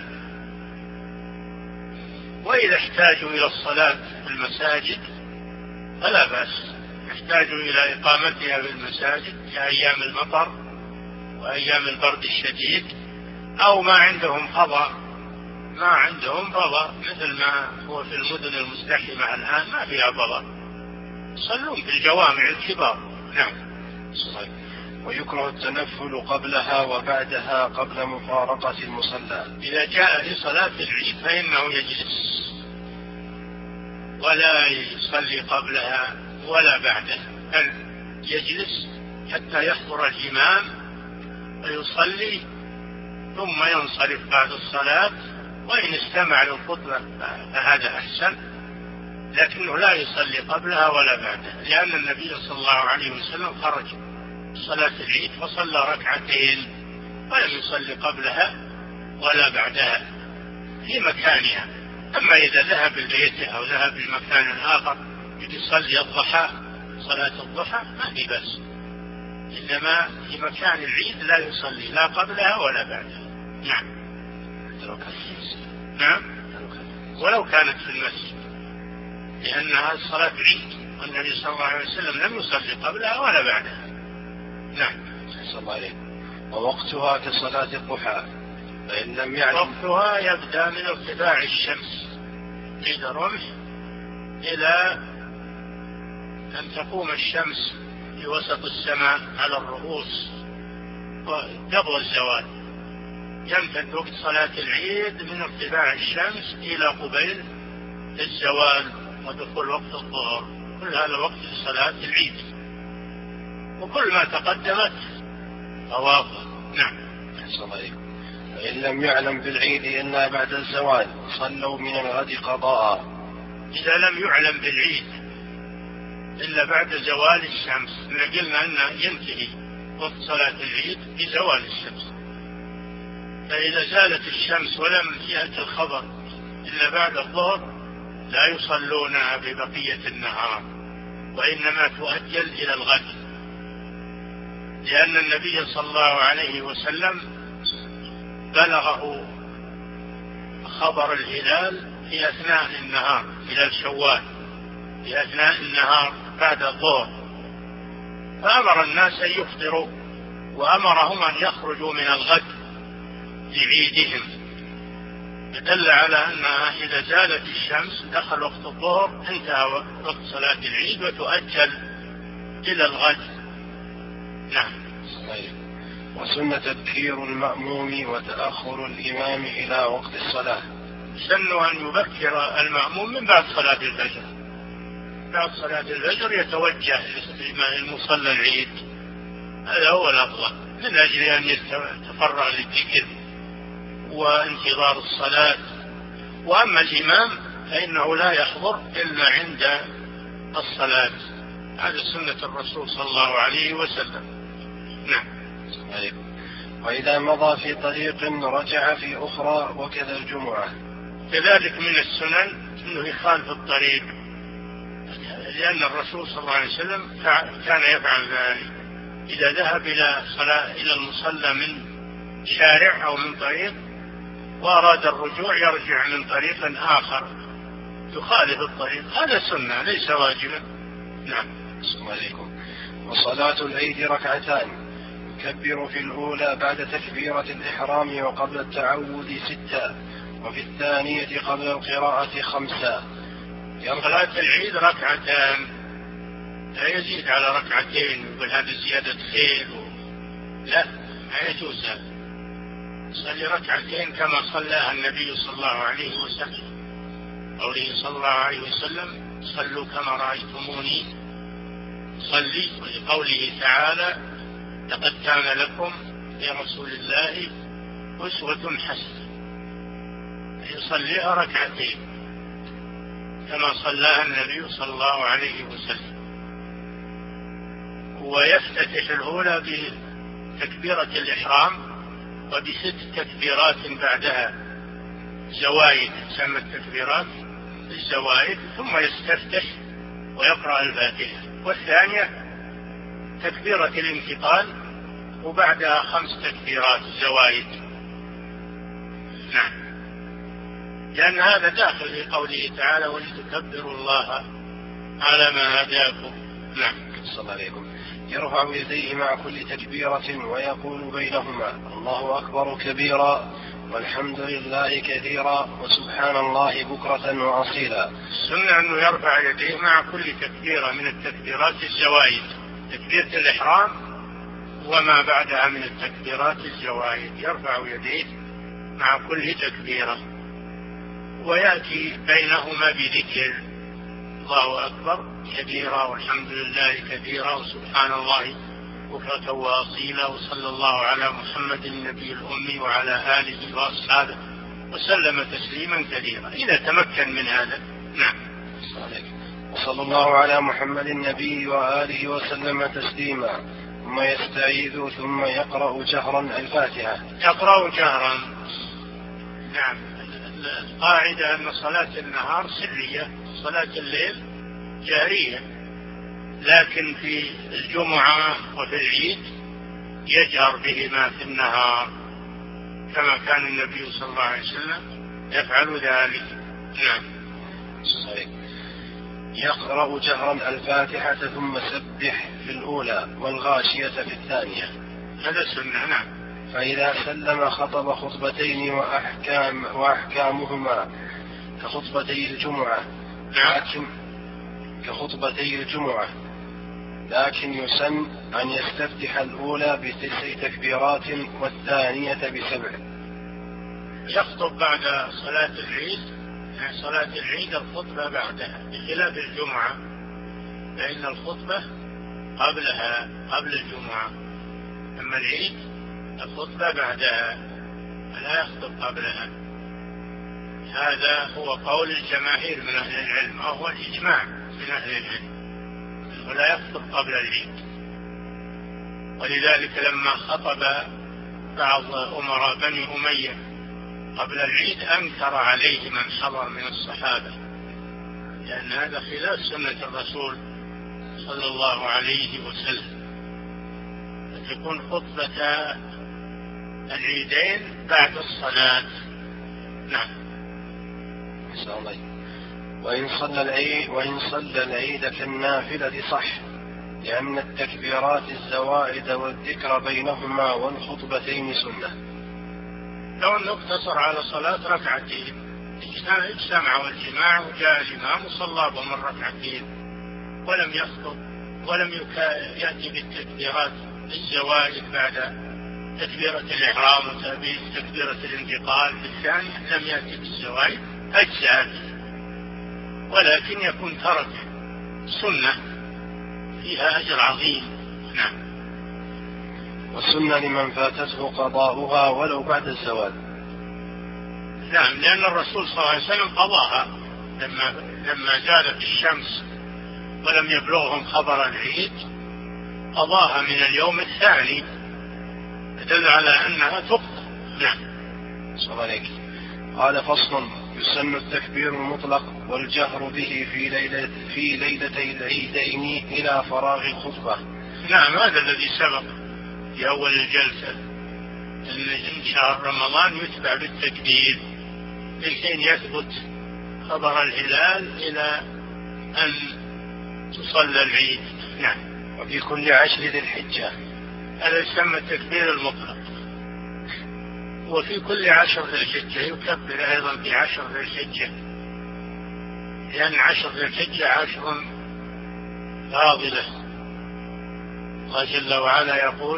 [SPEAKER 2] وإذا احتاجوا إلى الصلاة في المساجد فلا بأس، يحتاجوا إلى إقامتها في المساجد في أيام المطر وأيام البرد الشديد، أو ما عندهم فضاء مثل ما هو في المدن المزدحمة الآن ما فيها فضاء، يصلون في الجوامع الكبار. نعم.
[SPEAKER 1] صحيح. ويكره التنفل قبلها وبعدها قبل مفارقة المصلى.
[SPEAKER 2] إذا جاء لصلاة العيد فإنه يجلس ولا يصلي قبلها ولا بعدها، بل يجلس حتى يحضر الإمام ويصلي ثم ينصرف بعد الصلاة، وإن استمع للخطبة فهذا أحسن، لكنه لا يصلي قبلها ولا بعدها، لأن النبي صلى الله عليه وسلم خرج صلاة العيد فصلى 2 ركعتين ولم يصلي قبلها ولا بعدها في مكانها. أما إذا ذهب لبيته أو ذهب لمكان آخر يصلي الضحى صلاة الضحى ما في بأس، إنما في مكان العيد لا يصلي لا قبلها ولا بعدها. نعم. نعم، ولو كانت في المسجد، لأنها صلاة عيد والنبي صلى الله عليه وسلم لم يصلي قبلها ولا بعدها. نعم.
[SPEAKER 1] صلى الله عليه. ووقتها كصلاة الضحى، فإن لم يعلم.
[SPEAKER 2] وقتها يبدأ من ارتفاع الشمس عند الرمح إلى أن تقوم الشمس في وسط السماء على الرؤوس قبل الزوال. يمتد وقت صلاة العيد من ارتفاع الشمس إلى قبيل الزوال ودخول وقت الظهر، كل هذا وقت صلاة العيد، وكل ما تقدمت فواضح. نعم.
[SPEAKER 1] فإن لم يعلم بالعيد إلا بعد الزوال صلوا من الغد قضاء.
[SPEAKER 2] إذا لم يعلم بالعيد إلا بعد زوال الشمس، قلنا أنه ينتهي وقت صلاة العيد بزوال الشمس، فإذا زالت الشمس ولم يأتي الخبر إلا بعد الظهر لا يصلونها ببقية النهار، وإنما تؤجل إلى الغد، لأن النبي صلى الله عليه وسلم بلغه خبر الهلال في أثناء النهار، هلال شوال في أثناء النهار بعد الظهر، فأمر الناس أن يفطروا وأمرهم أن يخرجوا من الغد لعيدهم، فدل على أنها إذا زالت الشمس دخل وقت الظهر انتهى وقت صلاة العيد وتؤجل إلى الغد. نعم.
[SPEAKER 1] وسنة تبكير المأموم وتأخر الإمام إلى وقت الصلاة.
[SPEAKER 2] سن أن يبكر المأموم من بعد صلاة الفجر، بعد صلاة الفجر يتوجه لمصلى العيد، هذا هو الأفضل، من أجل أن يتفرغ للذكر وانتظار الصلاة. وأما الإمام فإنه لا يحضر إلا عند الصلاة، هذه سنة الرسول صلى الله عليه وسلم. نعم.
[SPEAKER 1] وإذا مضى في طريق رجع في أخرى، وكذا الجمعة.
[SPEAKER 2] كذلك من السنن أنه يخالف الطريق، لأن الرسول صلى الله عليه وسلم كان يفعل ذلك، إذا ذهب إلى المصلى من شارع أو من طريق وأراد الرجوع يرجع من طريق آخر يخالف الطريق، هذا سنة ليس واجبا. نعم.
[SPEAKER 1] السلام عليكم. وصلاة العيد ركعتان، يكبر في الأولى بعد تكبيرة الإحرام وقبل التعوذ 6، وفي الثانية قبل القراءة 5.
[SPEAKER 2] صلاة العيد ركعتان، لا يزيد على ركعتين يقول هذا زيادة خير لا، ما يجوز هذا، صلي ركعتين كما صلاها النبي صلى الله عليه وسلم، قوله صلى الله عليه وسلم صلوا كما رأيتموني صلي، ولقوله تعالى لقد كان لكم في رسول الله أسوة حسنة، يصليها ركعتين كما صلاها النبي صلى الله عليه وسلم. ويفتتح الأولى بتكبيرة الإحرام وب6 تكبيرات بعدها زوائد، تسمى التكبيرات الزوائد، ثم يستفتح ويقرأ الفاتحة. والثانية تكبيرة الانتقال وبعدها 5 تكبيرات زوائد. نعم، لأن هذا داخل في قوله تعالى ولتكبروا الله على ما هداكم. نعم.
[SPEAKER 1] صلى الله عليكم. يرفع يديه مع كل تكبيرة ويقول بينهما الله أكبر كبيرا والحمد لله كثيرا وسبحان الله بكرة وأصيلا.
[SPEAKER 2] السنة أنه يرفع يديه مع كل تكبيرة من التكبيرات الزوائد، تكبيرة الإحرام وما بعدها من التكبيرات الزوائد، يرفع يديه مع كل تكبيرة ويأتي بينهما بذكر الله أكبر كبيرا والحمد لله كثيرا وسبحان الله بكرة وأصيلا وصلى الله على محمد النبي الأمي وعلى آله وأصحابه وسلم تسليما كثيرا إذا تمكن من هذا. نعم.
[SPEAKER 1] وصلى الله على محمد النبي وآله وسلم تسليما، ثم يستعيذ ثم يقرأ جهرا الفاتحة.
[SPEAKER 2] يقرأ جهرا. نعم. القاعدة أن صلاة النهار سرية، صلاة الليل جهرية، لكن في الجمعة وفي العيد يجهر بهما في النهار كما كان النبي صلى الله عليه وسلم يفعل ذلك. نعم.
[SPEAKER 1] صحيح. يقرأ جهرا الفاتحة ثم سبح في الأولى والغاشية في الثانية،
[SPEAKER 2] هذا سنة. نعم.
[SPEAKER 1] فإذا سلم خطب خطبتين وأحكامهما كخطبتي الجمعة.
[SPEAKER 2] نعم.
[SPEAKER 1] كخطبتي الجمعة، لكن يسن أن يستفتح الأولى ب9 تكبيرات والثانية ب7.
[SPEAKER 2] يخطب بعد صلاة العيد، صلاة العيد الخطبة بعدها بخلاف الجمعة، فإن الخطبة قبلها قبل الجمعة، أما العيد الخطبة بعدها لا يخطب قبلها. هذا هو قول الجماهير من أهل العلم، وهو الإجماع من أهل العلم، ولا يخطب قبل العيد. ولذلك لما خطب بعض أمراء بني أمية قبل العيد أنكر عليه من حضر من الصحابة، لأن هذا خلاف سنة الرسول صلى الله عليه وسلم، تكون خطبة العيدين بعد الصلاة. نعم.
[SPEAKER 1] وإن صلى العيد كالنافلة صح، لأن التكبيرات الزوائد والذكر بينهما والخطبتين سنة.
[SPEAKER 2] لو أنه اقتصر على صلاة ركعتين، اجتمع والجماع وجاء الإمام وصلى بهم ركعتين ولم يخطب ولم يأتي بالتكبيرات الزوائد بعد تكبيرة الإحرام وتكبيرة الانتقال بالثاني، لم يأتي بالزوائد أجزاء، ولكن يكون ترك سنة فيها أجر عظيم. نعم.
[SPEAKER 1] والسنة لمن فاتته قضاؤها ولو بعد الزوال.
[SPEAKER 2] نعم، لأن الرسول صلى الله عليه وسلم قضاها لما زالت الشمس ولم يبلغهم خبر العيد، قضاها من اليوم الثاني، دل على أنها تقضى. نعم.
[SPEAKER 1] صلى عليك. قال: فصل: يسن التكبير المطلق والجهر به في ليلتي العيدين إلى فراغ الخطبة.
[SPEAKER 2] نعم، هذا الذي سبق في أول الجلسة، إن شهر رمضان يتبع بالتكبير لكي يثبت خبر الهلال إلى أن تصلى العيد. نعم.
[SPEAKER 1] وفي كل 10 ذي الحجة،
[SPEAKER 2] هذا يسمى التكبير المطلق. وفي كل 10 ذي الحجة يكبر أيضا في 10 ذي الحجة، لأن 10 ذي الحجة 10 فاضلة. الله جل وعلا يقول: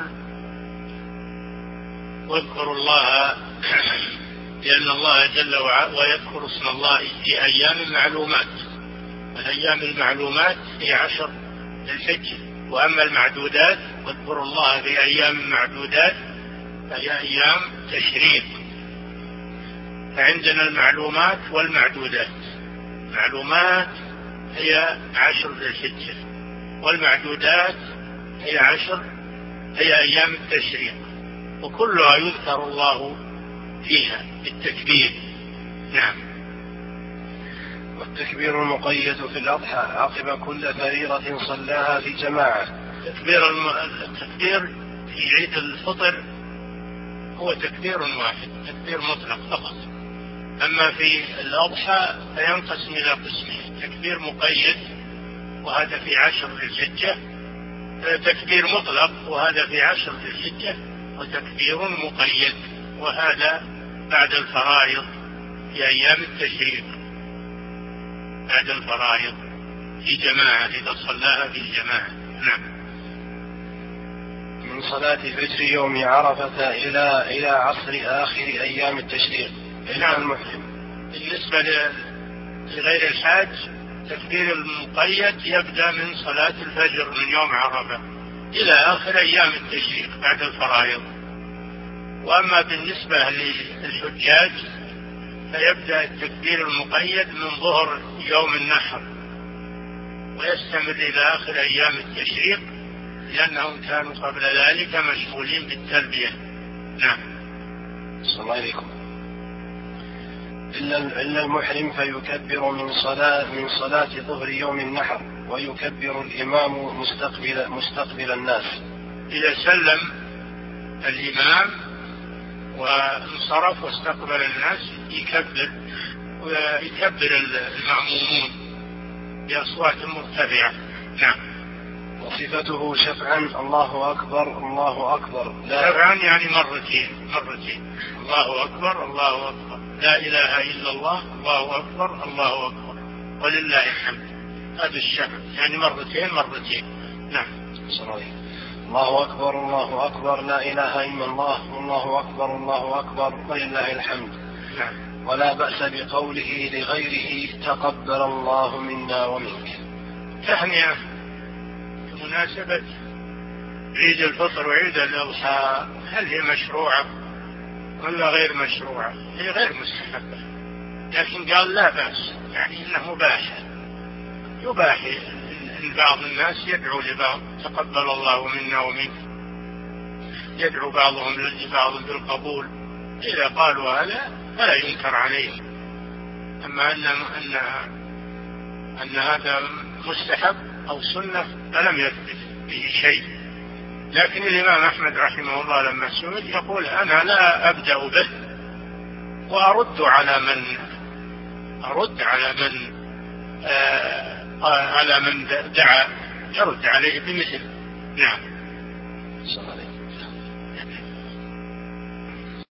[SPEAKER 2] واذكروا الله، لأن الله جل وعلا ويذكر اسم الله في أيام معلومات، الأيام المعلومات هي 10 ذي الحجة. وأما المعدودات: واذكروا الله في أيام معدودات، فهي أيام تشريق. فعندنا المعلومات والمعدودات. المعلومات هي 10 ذي الحجة، والمعدودات هي أيام التشريق، وكلها يذكر الله فيها بالتكبير. نعم.
[SPEAKER 1] والتكبير المقيد في الأضحى عقب كل فريضة صلاها في جماعة.
[SPEAKER 2] التكبير في عيد الفطر هو تكبير واحد، تكبير مطلق فقط. أما في الأضحى فينقسم إلى قسمين: تكبير مقيد وهذا في 10 ذي الحجة، تكبير مطلق وهذا في 10 ذي الحجة، وتكبير مقيد وهذا بعد الفرائض في أيام التشريق، بعد الفرائض في جماعة، إذا صلاها في الجماعة. نعم.
[SPEAKER 1] من صلاة فجر يوم عرفة إلى عصر آخر أيام التشريق.
[SPEAKER 2] نعم. المحرم. بالنسبة لغير الحاج، تكبير المقيد يبدأ من صلاة الفجر من يوم عرفة إلى آخر أيام التشريق بعد الفرائض. وأما بالنسبة للحجاج فيبدأ التكبير المقيد من ظهر يوم النحر ويستمر إلى آخر أيام التشريق، لأنهم كانوا قبل ذلك مشغولين بالتلبية. نعم.
[SPEAKER 1] السلام عليكم. إلا المحرم فيكبر من صلاة ظهر يوم النحر، ويكبر الإمام مستقبل الناس.
[SPEAKER 2] إذا سلم الإمام وانصرف واستقبل الناس ويكبر المأمومون بأصوات مرتفعة. نعم.
[SPEAKER 1] وصفته شفعا: الله أكبر الله أكبر.
[SPEAKER 2] شفعا يعني مرتين، الله أكبر الله أكبر، لا إله إلا الله، الله أكبر الله أكبر، ولله الحمد. هذا الشفع يعني مرتين. نعم.
[SPEAKER 1] صحيح. الله أكبر الله أكبر، لا إله إلا الله، الله أكبر الله أكبر، ولله الحمد.
[SPEAKER 2] نعم.
[SPEAKER 1] ولا بأس بقوله لغيره: تقبل الله منا ومنك.
[SPEAKER 2] تهنئة بمناسبة عيد الفطر وعيد الأضحى، هل هي مشروعة ولا غير مشروعة؟ هي غير مستحبة، لكن قال لا بأس، يعني إنه يباح إن بعض الناس يدعو لبعض: تقبل الله منا ومنك، يدعو بعضهم لبعض بالقبول. إذا قالوا هذا فلا ينكر عليهم. أما أن أن هذا مستحب أو سنة فلم يثبت به شيء. لكن الإمام أحمد رحمه الله لما سئل يقول أنا لا أبدأ به وأرد على من دعا، يرد عليه بمثل. نعم.